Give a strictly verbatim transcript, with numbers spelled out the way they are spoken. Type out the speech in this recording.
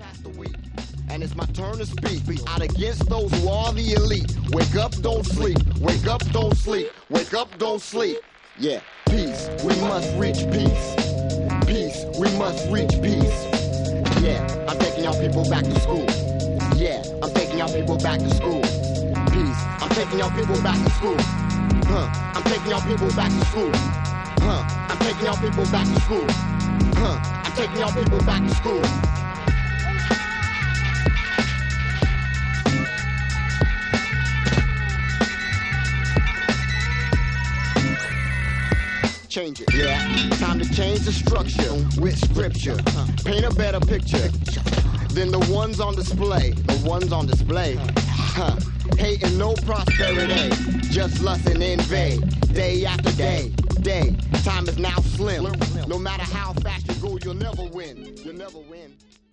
past the week, and it's my turn to speak. Out against those who are the elite. Wake up, don't sleep. Wake up, don't sleep. Wake up, don't sleep. Yeah, peace. We must reach peace. Peace. We must reach peace. Yeah, I'm taking y'all people back to school. Yeah, I'm taking y'all people back to school. Peace. I'm taking y'all people back to school. Huh? I'm taking y'all people back to school. Huh? I'm taking y'all people back to school. Huh? I'm taking y'all people back to school. Change it, yeah. Time to change the structure with scripture. Paint a better picture than the ones on display. The ones on display. Huh. Hating no prosperity, just lusting in vain. Day after day, day. Time is now slim. No matter how fast you go, you'll never win. You'll never win.